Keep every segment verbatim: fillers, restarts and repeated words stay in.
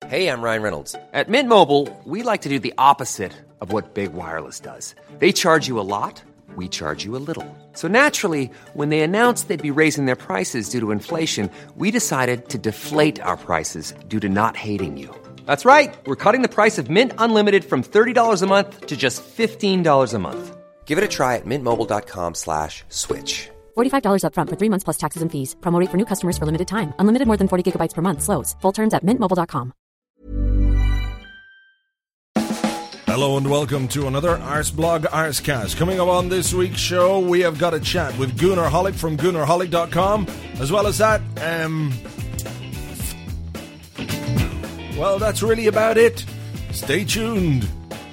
Hey, I'm Ryan Reynolds. At Mint Mobile, we like to do the opposite of what Big Wireless does. They charge you a lot, we charge you a little. So naturally, when they announced they'd be raising their prices due to inflation, we decided to deflate our prices due to not hating you. That's right. We're cutting the price of Mint Unlimited from thirty dollars a month to just fifteen dollars a month. Give it a try at mintmobile.com slash switch. forty-five dollars up front for three months plus taxes and fees. Promo rate for new customers for limited time. Unlimited more than forty gigabytes per month. Slows full terms at mint mobile dot com. Hello and welcome to another Arsblog Arscast. Coming up on this week's show, we have got a chat with Gunnar Holick from gunnar holick dot com. As well as that, um... well, that's really about it. Stay tuned.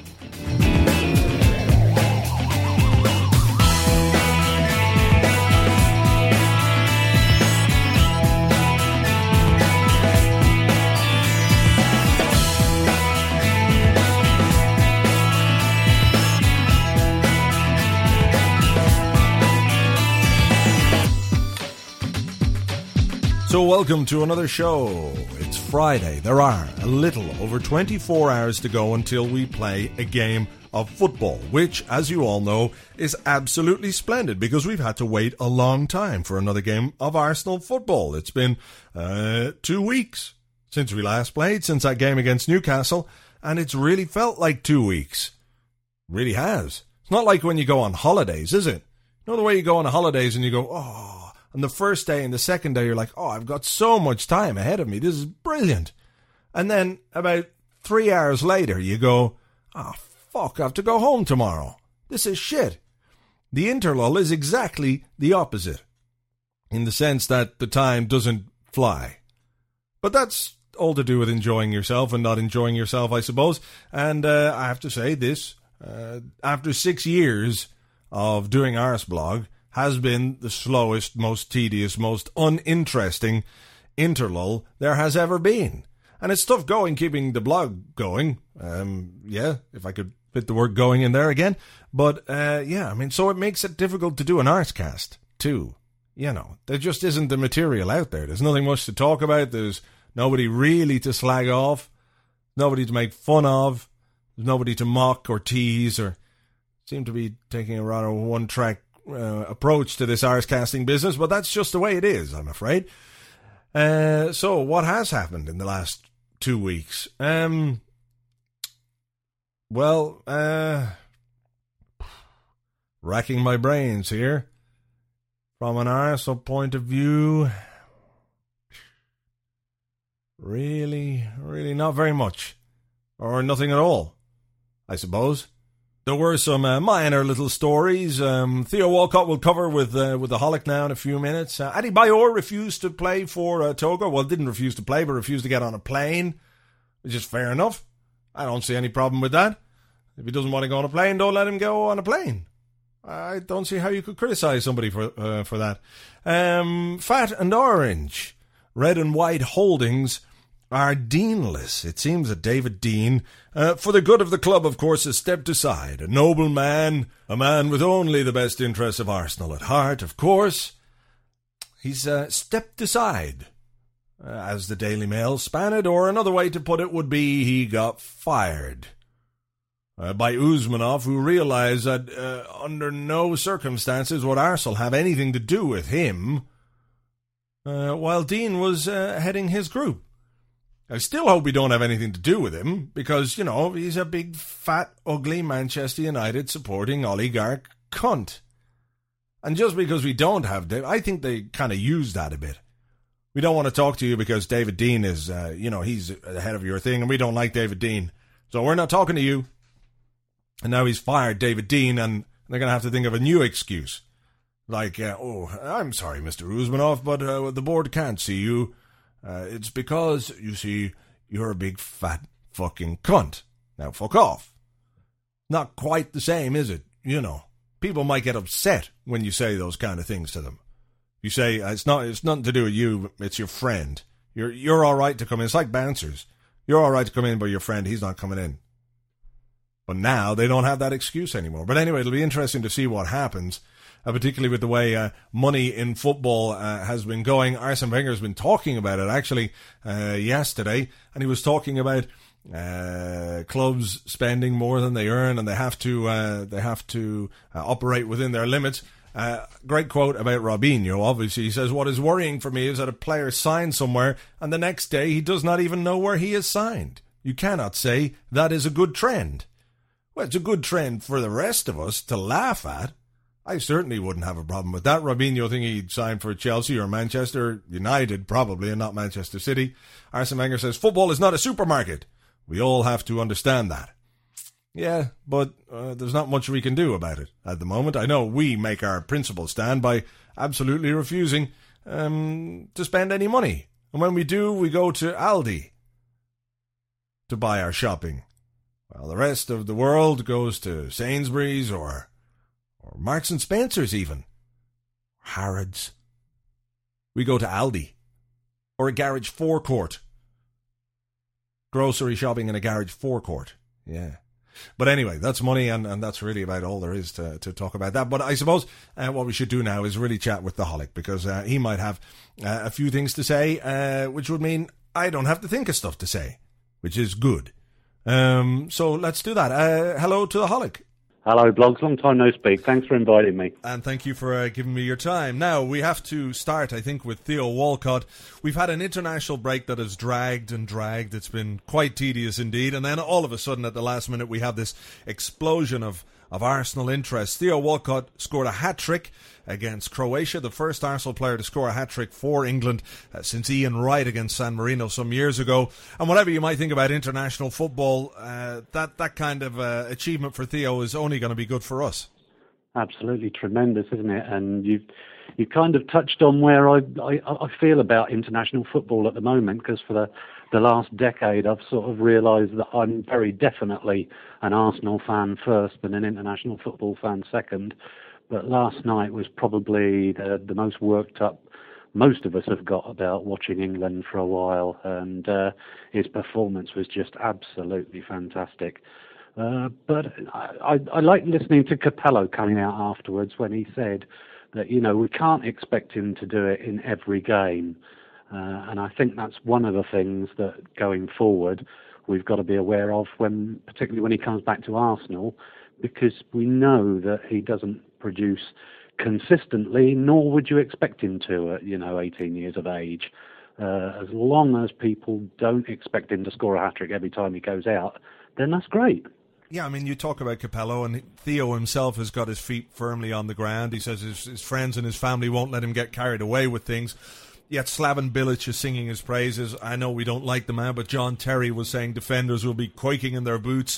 So welcome to another show. It's Friday. There are a little over twenty-four hours to go until we play a game of football, which, as you all know, is absolutely splendid because we've had to wait a long time for another game of Arsenal football. It's been uh, two weeks since we last played, since that game against Newcastle, and it's really felt like two weeks. It really has. It's not like when you go on holidays, is it? You know the way you go on holidays and you go, oh... And the first day and the second day, you're like, oh, I've got so much time ahead of me. This is brilliant. And then about three hours later, you go, oh, fuck, I have to go home tomorrow. This is shit. The interlull is exactly the opposite, in the sense that the time doesn't fly. But that's all to do with enjoying yourself and not enjoying yourself, I suppose. And uh, I have to say this, uh, after six years of doing Arsblog, has been the slowest, most tedious, most uninteresting interlull there has ever been. And it's tough going, keeping the blog going. Um, yeah, if I could fit the word going in there again. But, uh, yeah, I mean, so it makes it difficult to do an Arscast, too. You know, there just isn't the material out there. There's nothing much to talk about. There's nobody really to slag off. Nobody to make fun of. There's nobody to mock or tease or seem to be taking a rather one-track Uh, approach to this Arscasting business, but that's just the way it is, I'm afraid. Uh, so, what has happened in the last two weeks? Um, well, uh, racking my brains here. From an Arsenal point of view, really, really not very much. Or nothing at all, I suppose. There were some uh, minor little stories. Um, Theo Walcott will cover with uh, with the Holick now in a few minutes. Uh, Adi Bayor refused to play for uh, Togo. Well, didn't refuse to play, but refused to get on a plane, which is fair enough. I don't see any problem with that. If he doesn't want to go on a plane, don't let him go on a plane. I don't see how you could criticise somebody for uh, for that. Um, Fat and Orange, Red and White Holdings are Deanless. It seems that David Dean, uh, for the good of the club, of course, has stepped aside. A noble man, a man with only the best interests of Arsenal at heart, of course. He's uh, stepped aside, uh, as the Daily Mail span it, or another way to put it would be he got fired uh, by Usmanov, who realised that uh, under no circumstances would Arsenal have anything to do with him, uh, while Dean was uh, heading his group. I still hope we don't have anything to do with him, because, you know, he's a big, fat, ugly Manchester United supporting oligarch cunt. And just because we don't have David, I think they kind of use that a bit. We don't want to talk to you because David Dean is, uh, you know, he's ahead of your thing, and we don't like David Dean. So we're not talking to you. And now he's fired David Dean, and they're going to have to think of a new excuse. Like, uh, oh, I'm sorry, Mister Usmanov, but uh, the board can't see you. Uh, it's because, you see, you're a big fat fucking cunt. Now, fuck off. Not quite the same, is it? You know, people might get upset when you say those kind of things to them. You say, it's not, it's nothing to do with you, it's your friend. You're, you're all right to come in. It's like bouncers. You're all right to come in, but your friend, he's not coming in. But now, they don't have that excuse anymore. But anyway, it'll be interesting to see what happens. uh, particularly with the way uh, money in football uh, has been going. Arsene Wenger has been talking about it actually uh, yesterday, and he was talking about uh, clubs spending more than they earn, and they have to uh, they have to uh, operate within their limits. Uh, great quote about Robinho, obviously. He says, what is worrying for me is that a player signs somewhere and the next day he does not even know where he is signed. You cannot say that is a good trend. Well, it's a good trend for the rest of us to laugh at. I certainly wouldn't have a problem with that. Robinho thinking he'd sign for Chelsea or Manchester United, probably, and not Manchester City. Arsene Wenger says, football is not a supermarket. We all have to understand that. Yeah, but uh, there's not much we can do about it at the moment. I know we make our principle stand by absolutely refusing um, to spend any money. And when we do, we go to Aldi to buy our shopping. While the rest of the world goes to Sainsbury's or or Marks and Spencer's even. Harrods. We go to Aldi or a garage forecourt. Grocery shopping in a garage forecourt. Yeah. But anyway, that's money, and, and that's really about all there is to, to talk about that. But I suppose uh, what we should do now is really chat with the Holic, because uh, he might have uh, a few things to say, uh, which would mean I don't have to think of stuff to say, which is good. Um, so let's do that. Uh, hello to the Holic. Hello, Blogs. Long time no speak. Thanks for inviting me. And thank you for uh, giving me your time. Now, we have to start, I think, with Theo Walcott. We've had an international break that has dragged and dragged. It's been quite tedious indeed. And then all of a sudden, at the last minute, we have this explosion of, of Arsenal interest. Theo Walcott scored a hat-trick against Croatia, the first Arsenal player to score a hat-trick for England uh, since Ian Wright against San Marino some years ago. And whatever you might think about international football, uh, that, that kind of uh, achievement for Theo is only going to be good for us. Absolutely tremendous, isn't it? And you've, you've kind of touched on where I, I, I feel about international football at the moment, because for the, the last decade I've sort of realised that I'm very definitely an Arsenal fan first and an international football fan second. But last night was probably the, the most worked up most of us have got about watching England for a while, and uh, his performance was just absolutely fantastic. Uh, but I, I, I like listening to Capello coming out afterwards when he said that, you know, we can't expect him to do it in every game. Uh, and I think that's one of the things that going forward we've got to be aware of, when, particularly when he comes back to Arsenal, because we know that he doesn't produce consistently, nor would you expect him to at, you know, eighteen years of age. Uh, as long as people don't expect him to score a hat-trick every time he goes out, then that's great. Yeah, I mean, you talk about Capello, and Theo himself has got his feet firmly on the ground. He says his, his friends and his family won't let him get carried away with things. Yet Slaven Bilic is singing his praises. I know we don't like the man, but John Terry was saying defenders will be quaking in their boots.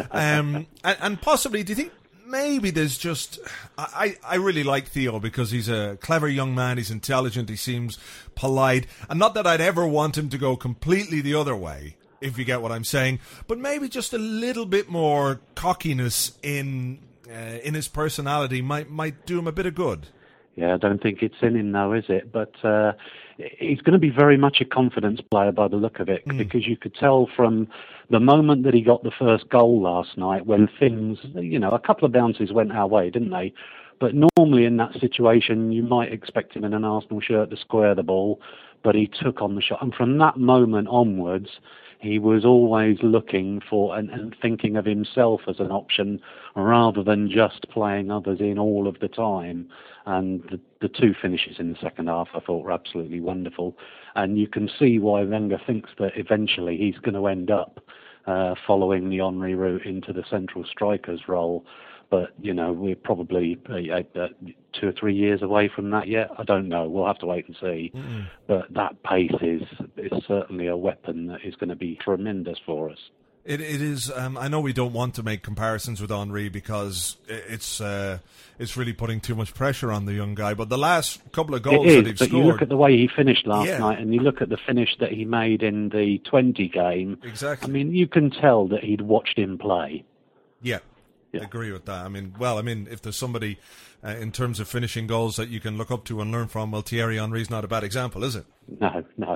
Um, and, and possibly, do you think maybe there's just... I, I really like Theo because he's a clever young man, he's intelligent, he seems polite. And not that I'd ever want him to go completely the other way, if you get what I'm saying, but maybe just a little bit more cockiness in uh, in his personality might might do him a bit of good. Yeah, I don't think it's in him now, is it? But uh, he's going to be very much a confidence player by the look of it, mm. because you could tell from the moment that he got the first goal last night, when things, you know, a couple of bounces went our way, didn't they? But normally in that situation, you might expect him in an Arsenal shirt to square the ball, but he took on the shot. And from that moment onwards, he was always looking for and, and thinking of himself as an option rather than just playing others in all of the time. And the, the two finishes in the second half I thought were absolutely wonderful. And you can see why Wenger thinks that eventually he's going to end up uh, following the Henry route into the central striker's role. But, you know, we're probably uh, uh, two or three years away from that yet. I don't know. We'll have to wait and see. Mm. But that pace is, is certainly a weapon that is going to be tremendous for us. It It is. Um, I know we don't want to make comparisons with Henry because it's uh, it's really putting too much pressure on the young guy. But the last couple of goals it is, that he's but scored... you look at the way he finished last yeah. night, and you look at the finish that he made in the twenty game. Exactly. I mean, you can tell that he'd watched him play. Yeah. Yeah. I agree with that. I mean, well, I mean, if there's somebody uh, in terms of finishing goals that you can look up to and learn from, well, Thierry Henry's not a bad example, is it? No, no.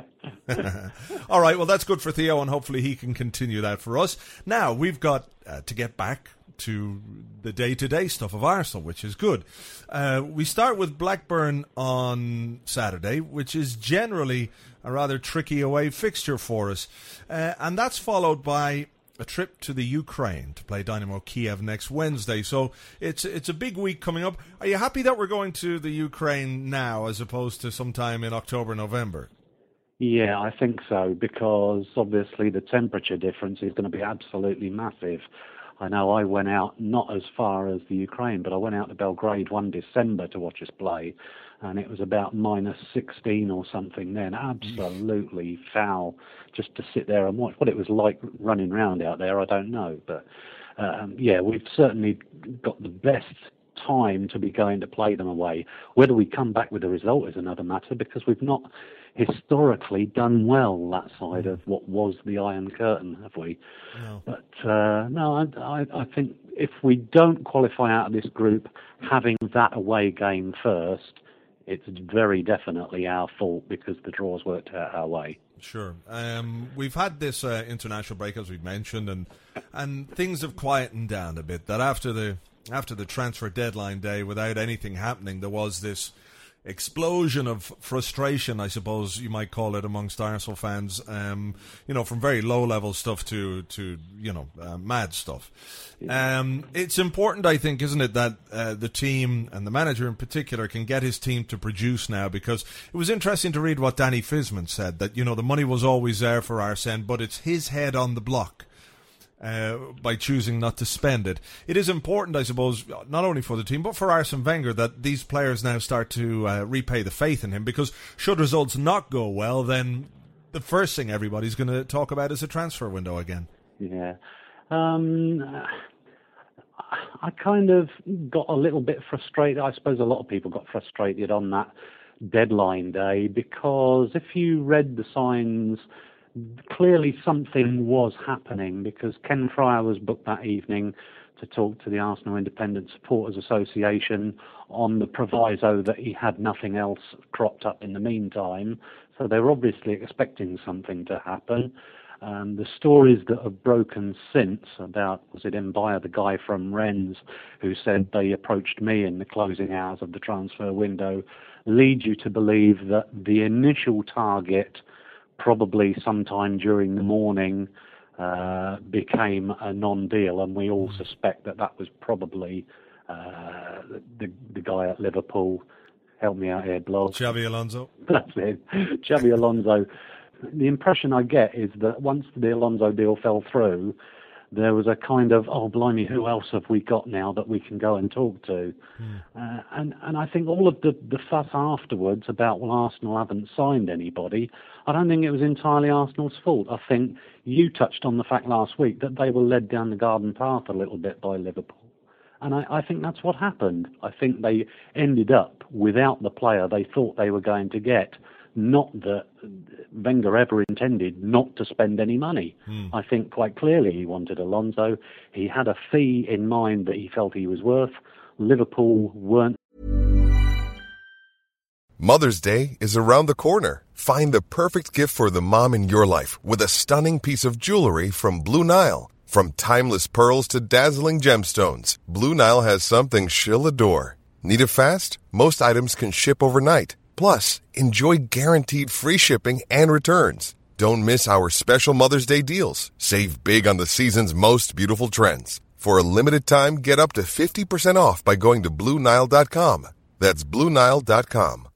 All right, well, that's good for Theo, and hopefully he can continue that for us. Now, we've got uh, to get back to the day-to-day stuff of Arsenal, which is good. Uh, we start with Blackburn on Saturday, which is generally a rather tricky away fixture for us. Uh, and that's followed by a trip to the Ukraine to play Dynamo Kiev next Wednesday. So it's it's a big week coming up. Are you happy that we're going to the Ukraine now as opposed to sometime in October, November? Yeah, I think so, because obviously the temperature difference is going to be absolutely massive. I know I went out not as far as the Ukraine, but I went out to Belgrade one December to watch us play, and it was about minus sixteen or something then. Absolutely foul just to sit there and watch. What it was like running around out there, I don't know. But um, yeah, we've certainly got the best time to be going to play them away. Whether we come back with a result is another matter, because we've not historically done well that side of what was the Iron Curtain, have we? No. But uh, no, I, I, I think if we don't qualify out of this group having that away game first, it's very definitely our fault, because the draws worked out our way. Sure. Um, we've had this uh, international break, as we've mentioned, and and things have quietened down a bit. That after the after the transfer deadline day, without anything happening, there was this explosion of frustration, I suppose you might call it, amongst Arsenal fans, um, you know, from very low-level stuff to, to you know, uh, mad stuff. Um, it's important, I think, isn't it, that uh, the team, and the manager in particular, can get his team to produce now, because it was interesting to read what Danny Fisman said, that, you know, the money was always there for Arsene, but it's his head on the block. Uh, by choosing not to spend it. It is important, I suppose, not only for the team, but for Arsene Wenger, that these players now start to uh, repay the faith in him, because should results not go well, then the first thing everybody's going to talk about is a transfer window again. Yeah. Um, I kind of got a little bit frustrated. I suppose a lot of people got frustrated on that deadline day, because if you read the signs, clearly something was happening, because Ken Fryer was booked that evening to talk to the Arsenal Independent Supporters Association on the proviso that he had nothing else cropped up in the meantime. So they were obviously expecting something to happen. Um, the stories that have broken since about, was it Mbaya, the guy from Rennes, who said they approached me in the closing hours of the transfer window, lead you to believe that the initial target, probably sometime during the morning, uh, became a non-deal, and we all suspect that that was probably uh, the, the guy at Liverpool. Help me out here, Blog. Xabi Alonso. That's it. Xabi Alonso. The impression I get is that once the Alonso deal fell through, there was a kind of, oh, blimey, who else have we got now that we can go and talk to? Mm. Uh, and, and I think all of the, the fuss afterwards about, well, Arsenal haven't signed anybody, I don't think it was entirely Arsenal's fault. I think you touched on the fact last week that they were led down the garden path a little bit by Liverpool. And I, I think that's what happened. I think they ended up without the player they thought they were going to get. Not that Wenger ever intended not to spend any money. Mm. I think quite clearly he wanted Alonso. He had a fee in mind that he felt he was worth. Liverpool weren't. Mother's Day is around the corner. Find the perfect gift for the mom in your life with a stunning piece of jewelry from Blue Nile. From timeless pearls to dazzling gemstones, Blue Nile has something she'll adore. Need it fast? Most items can ship overnight. Plus, enjoy guaranteed free shipping and returns. Don't miss our special Mother's Day deals. Save big on the season's most beautiful trends. For a limited time, get up to fifty percent off by going to Blue Nile dot com. That's Blue Nile dot com.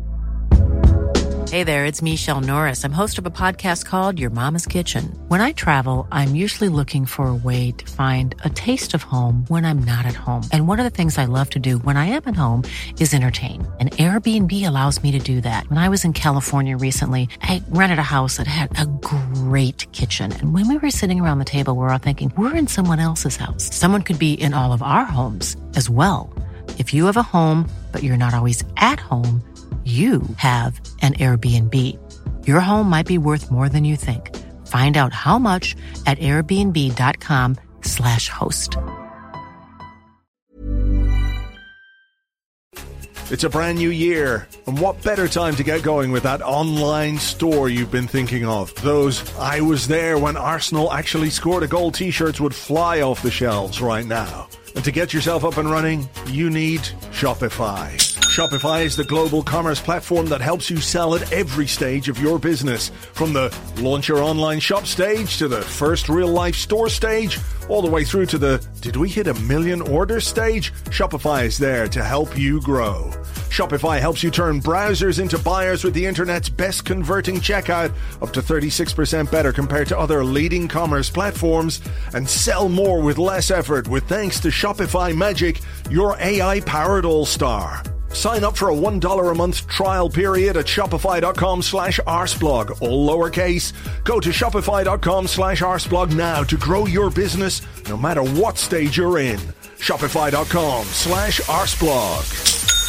Hey there, it's Michelle Norris. I'm host of a podcast called Your Mama's Kitchen. When I travel, I'm usually looking for a way to find a taste of home when I'm not at home. And one of the things I love to do when I am at home is entertain. And Airbnb allows me to do that. When I was in California recently, I rented a house that had a great kitchen. And when we were sitting around the table, we were all thinking, we're in someone else's house. Someone could be in all of our homes as well. If you have a home, but you're not always at home, you have an Airbnb. Your home might be worth more than you think. Find out how much at airbnb.com slash host. It's a brand new year, and what better time to get going with that online store you've been thinking of? Those "I was there when Arsenal actually scored a goal" t-shirts would fly off the shelves right now. And to get yourself up and running, you need Shopify. Shopify is the global commerce platform that helps you sell at every stage of your business. From the launch your online shop stage to the first real-life store stage, all the way through to the "did we hit a million orders" stage, Shopify is there to help you grow. Shopify helps you turn browsers into buyers with the internet's best converting checkout, up to thirty-six percent better compared to other leading commerce platforms, and sell more with less effort with thanks to Shopify Magic, your A I-powered all-star. Sign up for a one dollar a month trial period at shopify.com slash arseblog, all lowercase. Go to shopify.com slash arseblog now to grow your business no matter what stage you're in. Shopify.com slash arseblog.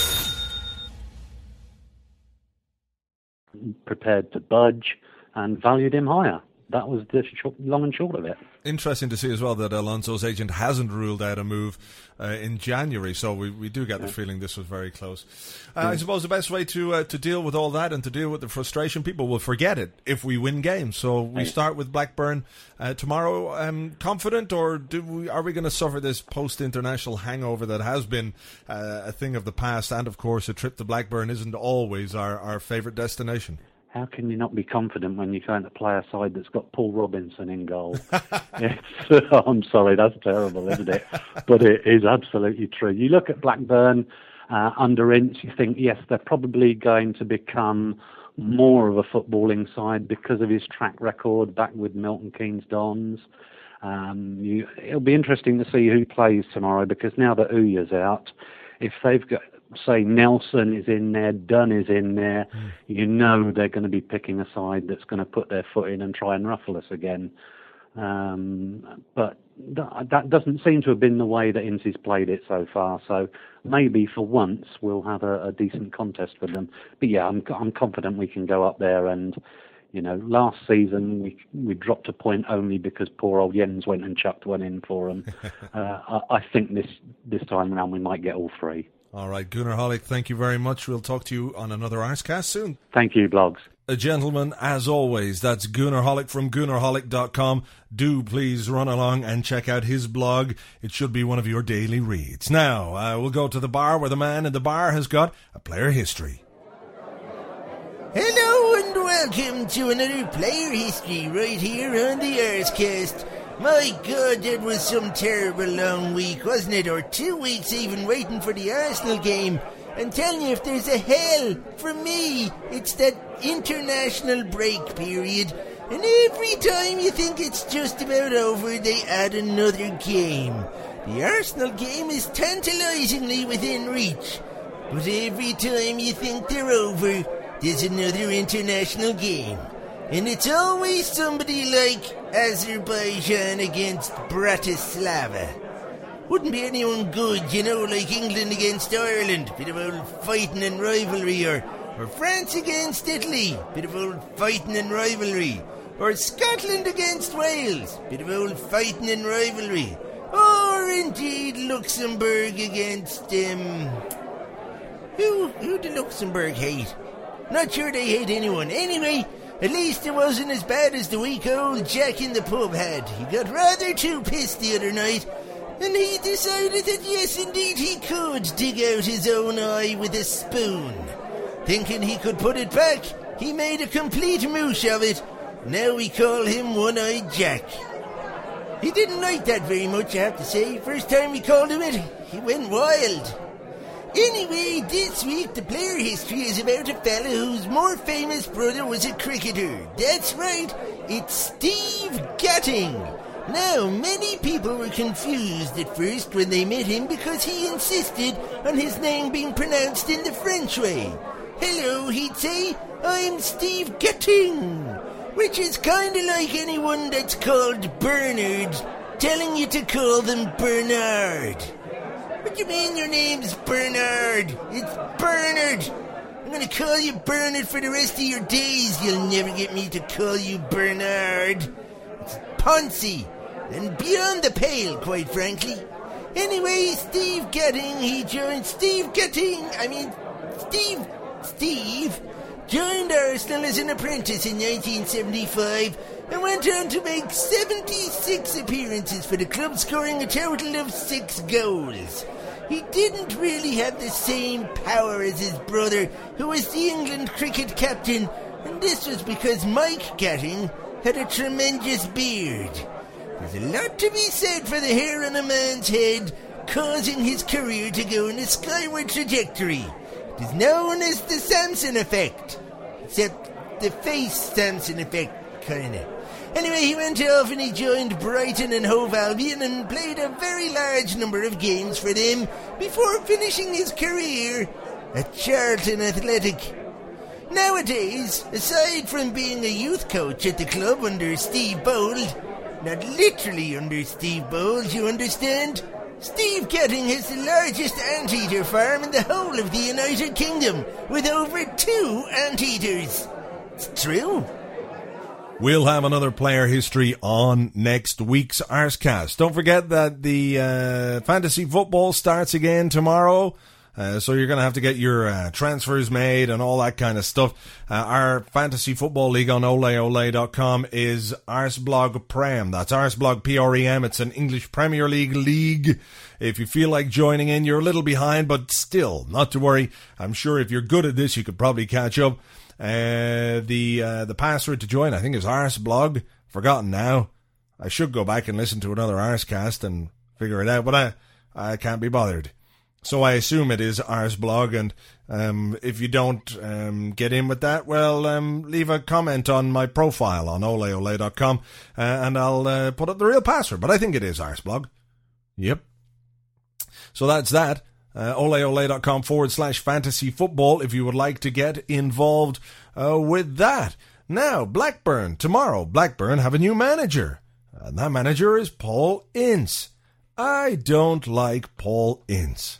Prepared to budge and valued him higher. That was the short, long and short of it. Interesting to see as well that Alonso's agent hasn't ruled out a move uh, in January, so we, we do get the yeah. feeling this was very close. Uh, yeah. I suppose the best way to uh, to deal with all that and to deal with the frustration, people will forget it if we win games. So we yeah. start with Blackburn uh, tomorrow. Um, confident, or do we, are we going to suffer this post-international hangover that has been uh, a thing of the past? And, of course, a trip to Blackburn isn't always our, our favourite destination. How can you not be confident when you're going to play a side that's got Paul Robinson in goal? it's, I'm sorry, that's terrible, isn't it? But it is absolutely true. You look at Blackburn uh, under Ince, you think, yes, they're probably going to become more of a footballing side because of his track record back with Milton Keynes Dons. Um, you, it'll be interesting to see who plays tomorrow, because now that Uya's out, if they've got, say, Nelson is in there, Dunn is in there, mm. you know they're going to be picking a side that's going to put their foot in and try and ruffle us again. Um, but th- that doesn't seem to have been the way that Ince's played it so far. So maybe for once we'll have a, a decent contest with them. But yeah, I'm, I'm confident we can go up there. And, you know, last season we we dropped a point only because poor old Jens went and chucked one in for them. uh, I, I think this, this time around we might get all three. All right, Gunnar Hollick, thank you very much. We'll talk to you on another Arsecast soon. Thank you, Blogs. A gentleman, as always. That's Gunnar Hollick from gunnar hollick dot com. Do please run along and check out his blog. It should be one of your daily reads. Now, uh, we'll go to the bar where the man in the bar has got a player history. Hello and welcome to another player history right here on the Arsecast. My God, that was some terrible long week, wasn't it? Or two weeks even waiting for the Arsenal game. And telling you, if there's a hell for me, it's that international break period. And every time you think it's just about over, they add another game. The Arsenal game is tantalisingly within reach. But every time you think they're over, there's another international game. And it's always somebody like Azerbaijan against Bratislava. Wouldn't be anyone good, you know, like England against Ireland. Bit of old fighting and rivalry. Or, or France against Italy. Bit of old fighting and rivalry. Or Scotland against Wales. Bit of old fighting and rivalry. Or indeed Luxembourg against, um... Who, who do Luxembourg hate? Not sure they hate anyone. Anyway... At least it wasn't as bad as the week old Jack in the pub had. He got rather too pissed the other night, and he decided that yes, indeed, he could dig out his own eye with a spoon. Thinking he could put it back, he made a complete moosh of it. Now we call him One-Eyed Jack. He didn't like that very much, I have to say. First time we called him it, he went wild. Anyway, this week the player history is about a fella whose more famous brother was a cricketer. That's right, it's Steve Gatting. Now, many people were confused at first when they met him because he insisted on his name being pronounced in the French way. Hello, he'd say, I'm Steve Gatting, which is kind of like anyone that's called Bernard telling you to call them Bernard. What do you mean your name's Bernard? It's Bernard. I'm going to call you Bernard for the rest of your days. You'll never get me to call you Bernard. It's Ponzi. And beyond the pale, quite frankly. Anyway, Steve Gatting, he joined Steve Gatting. I mean, Steve, Steve joined Arsenal as an apprentice in nineteen seventy-five and went on to make seventy-six appearances for the club, scoring a total of six goals. He didn't really have the same power as his brother, who was the England cricket captain, and this was because Mike Gatting had a tremendous beard. There's a lot to be said for the hair on a man's head, causing his career to go in a skyward trajectory. It is known as the Samson effect. Except the face Samson effect, kinda. Anyway, he went off and he joined Brighton and Hove Albion and played a very large number of games for them before finishing his career at Charlton Athletic. Nowadays, aside from being a youth coach at the club under Steve Bold, not literally under Steve Bold, you understand? Steve Gatting has the largest anteater farm in the whole of the United Kingdom, with over two anteaters. It's true. We'll have another player history on next week's Arsecast. Don't forget that the uh, fantasy football starts again tomorrow. Uh, so you're going to have to get your uh, transfers made and all that kind of stuff. Uh, our fantasy football league on ole ole dot com is Arsblog Prem. That's Arsblog P R E M. It's an English Premier League league. If you feel like joining in, you're a little behind, but still, not to worry. I'm sure if you're good at this, you could probably catch up. Uh, the uh, the password to join, I think, is Arsblog. Forgotten now. I should go back and listen to another Arsecast and figure it out, but I, I can't be bothered. So I assume it is Arsblog, and um, if you don't um, get in with that, well, um, leave a comment on my profile on ole ole dot com, uh, and I'll uh, put up the real password. But I think it is Arsblog. Yep. So that's that. Uh, ole ole dot com forward slash fantasy football if you would like to get involved uh, with that. Now, Blackburn. Tomorrow, Blackburn have a new manager. And that manager is Paul Ince. I don't like Paul Ince.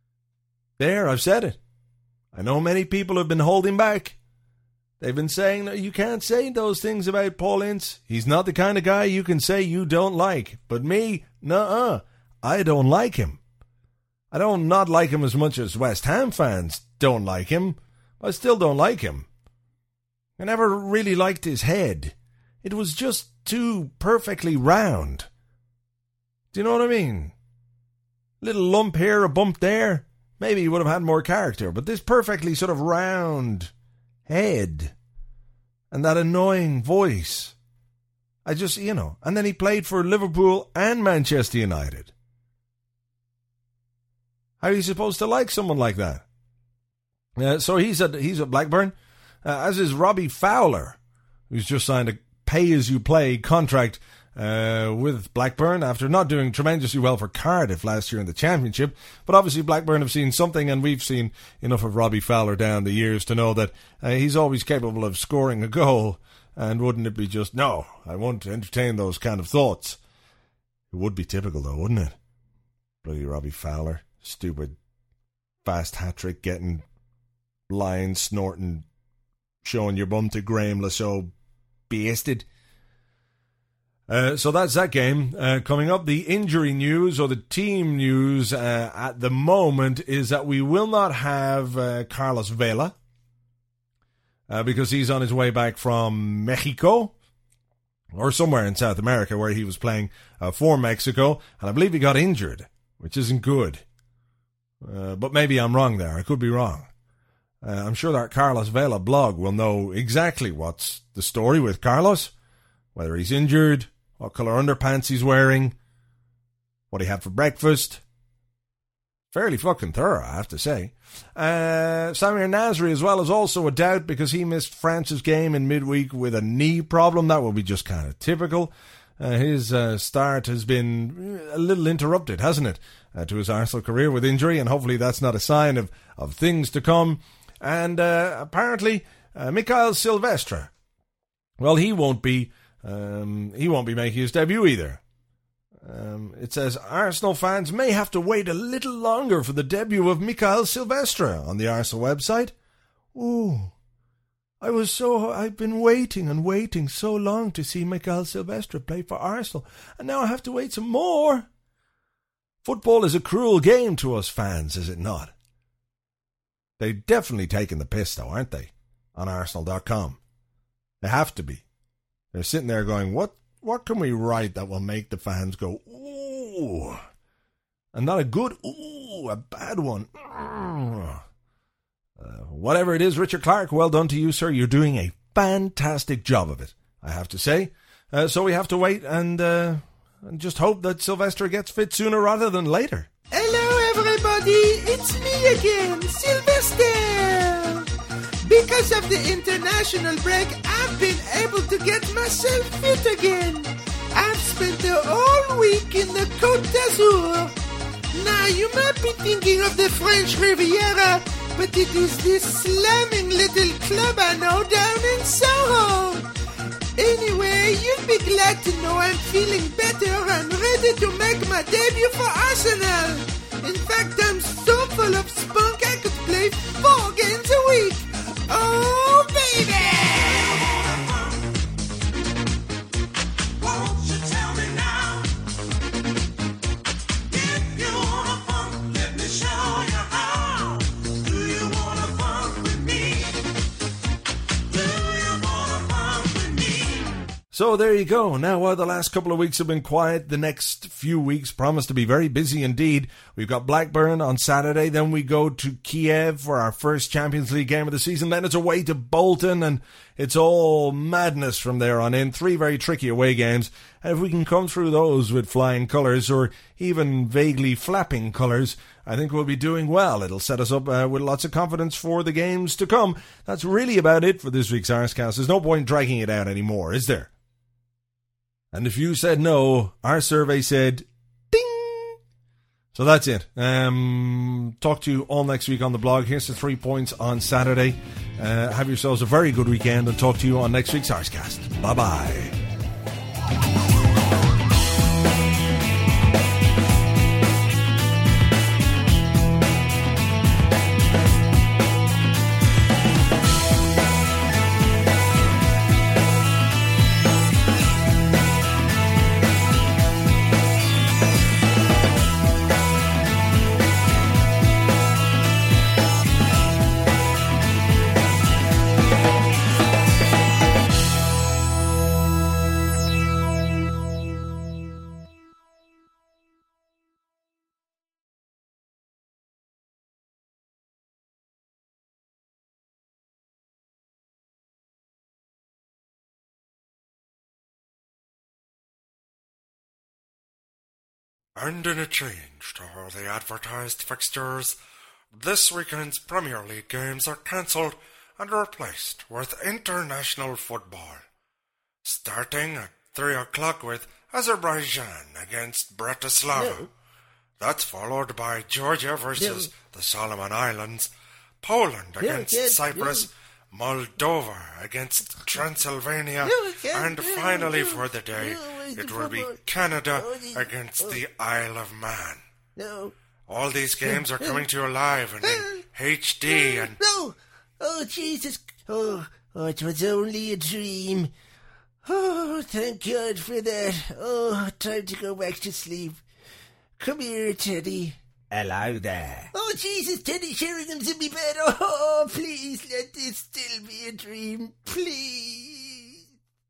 There, I've said it. I know many people have been holding back. They've been saying, no, you can't say those things about Paul Ince. He's not the kind of guy you can say you don't like. But me, nuh-uh. I don't like him. I don't not like him as much as West Ham fans don't like him. I still don't like him. I never really liked his head. It was just too perfectly round. Do you know what I mean? Little lump here, a bump there. Maybe he would have had more character, but this perfectly sort of round head and that annoying voice. I just, you know, and then he played for Liverpool and Manchester United. How are you supposed to like someone like that? Uh, so he's at, he's at Blackburn, uh, as is Robbie Fowler, who's just signed a pay-as-you-play contract uh, with Blackburn after not doing tremendously well for Cardiff last year in the Championship. But obviously Blackburn have seen something, and we've seen enough of Robbie Fowler down the years to know that uh, he's always capable of scoring a goal. And wouldn't it be just, no, I won't entertain those kind of thoughts. It would be typical, though, wouldn't it? Bloody Robbie Fowler. Stupid fast hat-trick getting lying, snorting, showing your bum to Graham Lasso. Basted. Uh, so that's that game. Uh, coming up, the injury news or the team news uh, at the moment is that we will not have uh, Carlos Vela uh, because he's on his way back from Mexico or somewhere in South America where he was playing uh, for Mexico, and I believe he got injured, which isn't good. Uh, but maybe I'm wrong there. I could be wrong. Uh, I'm sure that Carlos Vela blog will know exactly what's the story with Carlos, whether he's injured, what colour underpants he's wearing, what he had for breakfast. Fairly fucking thorough, I have to say. Uh, Samir Nasri as well is also a doubt because he missed France's game in midweek with a knee problem. That will be just kind of typical. Uh, his uh, start has been a little interrupted, hasn't it, uh, to his Arsenal career with injury, and hopefully that's not a sign of, of things to come. And uh, apparently, uh, Mikael Silvestre, well, he won't be um, he won't be making his debut either. Um, it says Arsenal fans may have to wait a little longer for the debut of Mikael Silvestre on the Arsenal website. Ooh. I was so, I've been waiting and waiting so long to see Mikael Silvestre play for Arsenal, and now I have to wait some more. Football is a cruel game to us fans, is it not? They're definitely taking the piss, though, aren't they? On Arsenal dot com. They have to be. They're sitting there going, what what can we write that will make the fans go, ooh? And not a good ooh, a bad one. Uh, whatever it is, Richard Clark, well done to you, sir. You're doing a fantastic job of it, I have to say. Uh, so we have to wait and, uh, and just hope that Sylvester gets fit sooner rather than later. Hello, everybody. It's me again, Sylvester. Because of the international break, I've been able to get myself fit again. I've spent the whole week in the Côte d'Azur. Now, you might be thinking of the French Riviera, but it is this slamming little club I know down in Soho. Anyway, you'll be glad to know I'm feeling better and ready to make my debut for Arsenal. In fact, I'm so full of spunk I could play four games a week. Oh, baby! Won't you tell me now? If you wanna funk, let me show you how. Do you wanna funk with me? Do you wanna funk with me? So there you go. Now, while the last couple of weeks have been quiet, the next few weeks promise to be very busy indeed. We've got Blackburn on Saturday, then we go to Kiev for our first Champions League game of the season, then it's away to Bolton, and it's all madness from there on in. Three very tricky away games, and if we can come through those with flying colours, or even vaguely flapping colours, I think we'll be doing well. It'll set us up uh, with lots of confidence for the games to come. That's really about it for this week's Arscast. There's no point dragging it out anymore, is there? And if you said no, our survey said, ding! So that's it. Um, talk to you all next week on the blog. Here's the three points on Saturday. Uh, have yourselves a very good weekend, and talk to you on next week's Arscast. Bye-bye. And in a change to all the advertised fixtures, this weekend's Premier League games are cancelled and replaced with international football. Starting at three o'clock with Azerbaijan against Bratislava. No. That's followed by Georgia versus no. the Solomon Islands, Poland against no, Cyprus, no. Moldova against Transylvania, no, and finally no, for the day, no, it will be Canada against the Isle of Man. No. All these games are coming to you live and in H D and... No! Oh, Jesus! Oh, oh, it was only a dream. Oh, thank God for that. Oh, time to go back to sleep. Come here, Teddy. Hello there. Oh, Jesus, Teddy Sheringham's in me bed. Oh, please let this still be a dream. Please.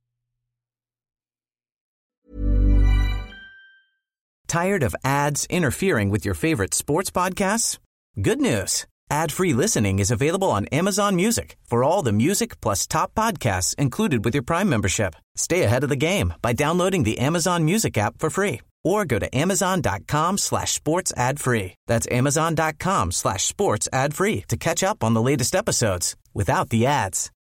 Tired of ads interfering with your favorite sports podcasts? Good news. Ad-free listening is available on Amazon Music for all the music plus top podcasts included with your Prime membership. Stay ahead of the game by downloading the Amazon Music app for free or go to amazon.com slash sports ad free. That's amazon.com slash sports ad free to catch up on the latest episodes without the ads.